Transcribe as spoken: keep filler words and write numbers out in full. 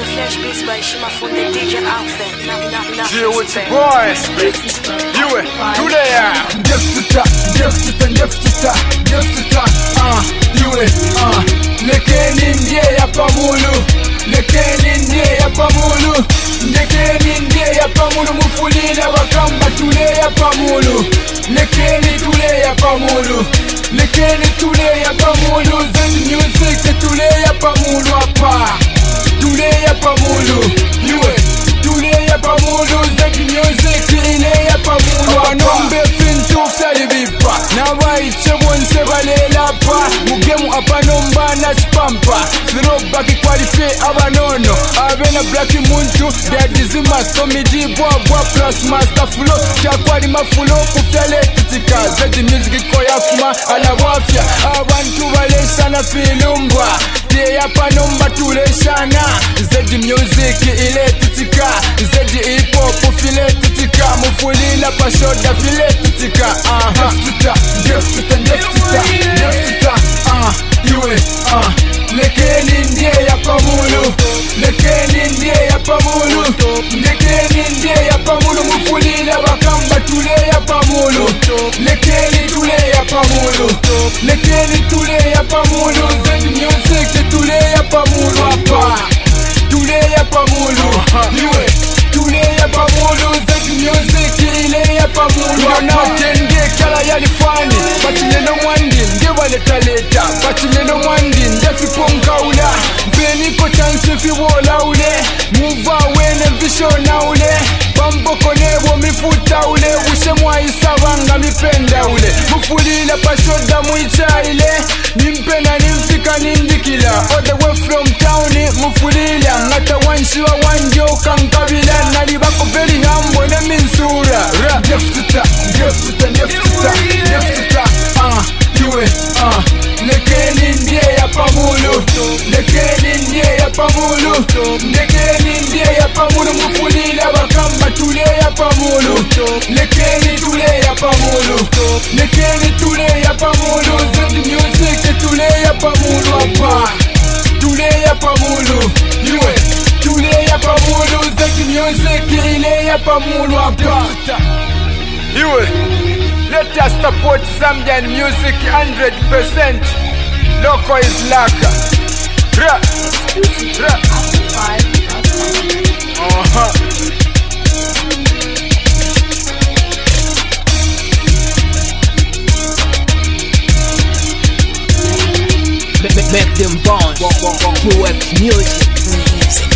the flash beats by Shima from the D J outfit. Now, now, now. Deal with your boys. You it. Do that. Deftita, deftita, deftita, deftita. Ah, you it. Ah, lekeni ndiye ya pamulu. Lekeni ndiye ya pamulu. Lekeni ndiye ya pamulu. Mufulila wakamba tule ya pamulu. Lekeni tule ya pamulu. Lekeni tule ya pamulu. Zen music tule ya pamulu apa. Tule ya pamulu. You it. Tule ya pamulu. Zen music ile ya pamulu apa. Nombe fintu sali bipa. Na waiche bonse balela pa. Mugemu apa nomba na spampa. Throw ki qualify abanono. Abena black muntu. Dadizima comedy bwa bwa plus master flow. Chakwali mafulo kufyale titika. Zedi music koya fuma ala wafya. Abantu balesha na filumba. Tie apa nomba tuleshana. Zedi music ile titika. Zedi hip hop file titika. Mufulila pashoda file titika. Aha. Deftita, deftita, deftita, deftita. Ah, iwe, ah. Lekeni ndiye ya pamulu. Lekeni ndiye ya pamulu. Lekeni ndiye ya pamulu. Mufulila wakamba tule ya pamulu. Lekeni tule ya pamulu. Lekeni tule ya pamulu. Zedi music tule ya pamulu apa. Tule ya pamulu. Iwe, tule ya pamulu. Zedi music ile ya pamulu. Wanatenge kala yalifani. Batileno mwandi nge waleta leta. Batileno mwandi nge fiponga ula. Beniko chance fi wola ule. Muva wene vishona ule. Bamboko nebo mifuta ule. Ushe mwa isabanga mipenda ule. Mufulila pashoda muicha ile. Nimpena nimfika nindikila. All the way from town mufulila. Ngata wanshiwa wanjo kankabila. Nalibako very humble ne minsura. Ra. Deftita, deftita, deftita, deftita. Ah, iwe, ah. Lekeni ndiye ya pamulu. Lekeni ndiye ya pamulu. Lekeni ndiye ya pamulu. Mufulila wakamba tule ya pamulu. Lekeni tule ya pamulu. Lekeni tule ya pamulu. Zedi music tule ya pamulu apa. Tule ya pamulu. Iwe, tule ya pamulu. Zedi music ile ya pamulu apa. You it. Let us support Zambian music one hundred percent. Loco is laka. Ra. Ra. Uh-huh. Make them bounce. Q X music.